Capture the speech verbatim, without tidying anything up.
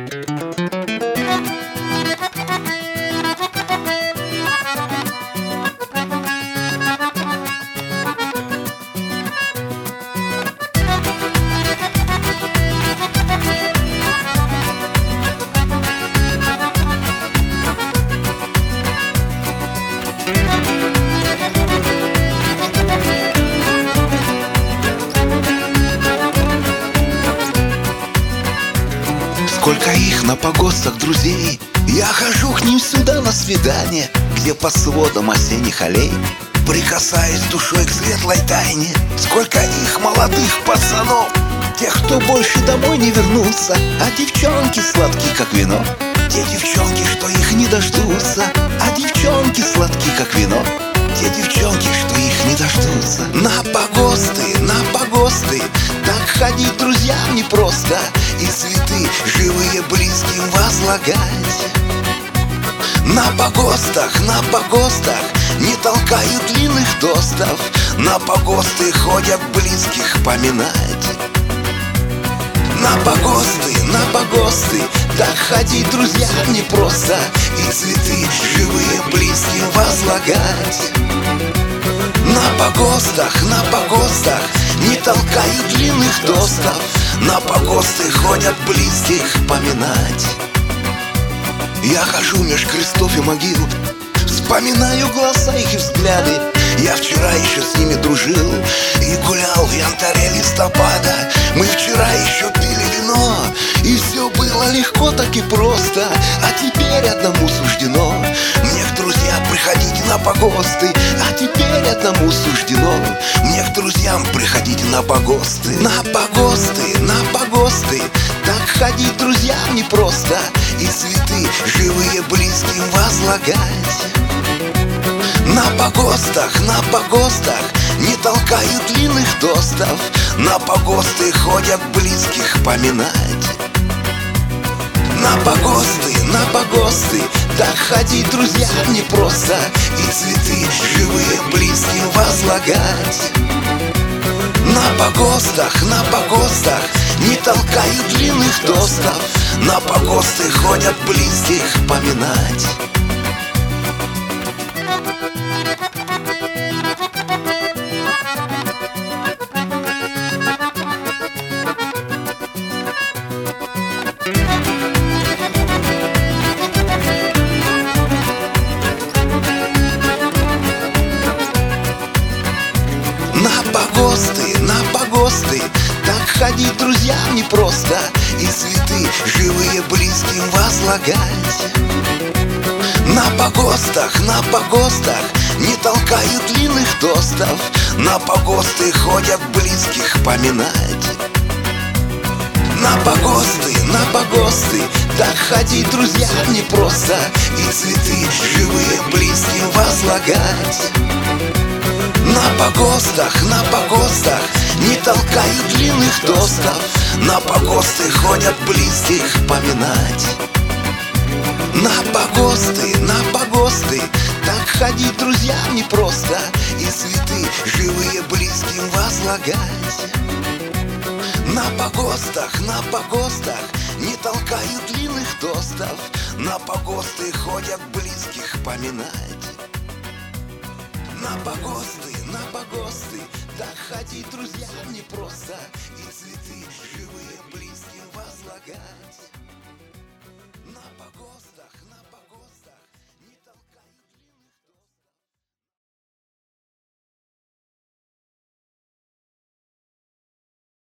Сколько их на погостах друзей, я хожу к ним сюда на свидание, где по сводам осенних аллей прикасаюсь душой к светлой тайне. Сколько их молодых пацанов, тех, кто больше домой не вернутся, а девчонки сладкие, как вино. Те девчонки, что их не дождутся, а девчонки сладкие, как вино. Те девчонки, что их не дождутся. На погосты, на погосты, так ходить друзьям непросто, и цветы живые близким возлагать. На погостах, на погостах не толкают длинных тостов, на погосты ходят близких поминать. На погосты, на погосты, так ходить друзьям непросто, и цветы живые близким возлагать. На погостах, на погостах не толкают длинных тостов, на погосты ходят близких поминать. Я хожу меж крестов и могил, вспоминаю глаза их и взгляды. Я вчера еще с ними дружил и гулял в янтаре листопада. Мы вчера еще пили вино, и все было легко, так и просто. А теперь одному суждено мне к друзьям приходить на погосты. А теперь одному суждено мне к друзьям приходить на погосты. На погосты, на погосты, так ходить друзьям непросто, и цветы живые близким возлагать. На погостах, на погостах не толкают длинных тостов, на погосты ходят близких поминать. На погосты, на погосты, так ходить друзьям непросто, и цветы живые близким возлагать. На погостах, на погостах не толкают длинных тостов, на погосты ходят близких поминать. На погосты, на погосты, так ходить друзьям непросто, и цветы живые близким возлагать. На погостах, на погостах не толкают длинных тостов, на погосты ходят близких поминать. На погосты, на погосты, так ходить друзьям непросто, и цветы живые близким возлагать. На погостах, на погостах не толкают длинных тостов, на погосты ходят близких поминать. На погосты, на погосты, так ходить друзьям непросто, и цветы живые близким возлагать. На погостах, на погостах не толкают длинных тостов, на погосты ходят близких поминать. На погосты, на погосты, так ходить друзьям непросто, и цветы живые близким возлагать.